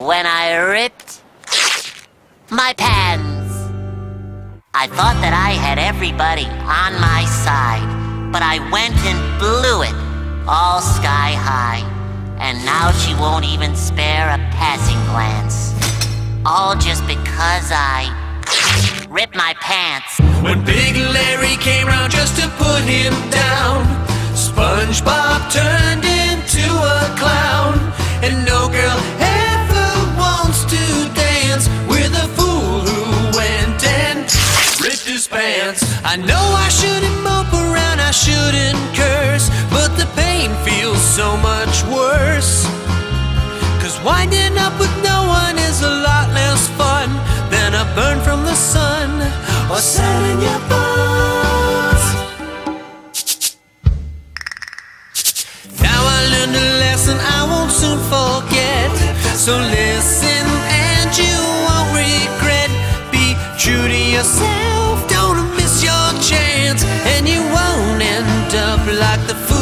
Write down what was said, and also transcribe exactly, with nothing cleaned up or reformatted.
when I ripped my pants. I thought that I had everybody on my side, but I went and blew it all sky high. And now she won't even spare a passing glance, all just because I ripped my pants. When Big Larry came round just to put him down, SpongeBob turned into a clown. And no girl ever wants to dance with a fool who went and ripped his pants. I know I shouldn't mope around, I shouldn't curse, but the pain feels so much worse. Cause winding up with no one is a lot less fun than a burn from the sun or selling your bones. Now I learned a lesson I won't soon forget, so listen and you won't regret. Be true to yourself, don't miss your chance, and you won't end up like the fool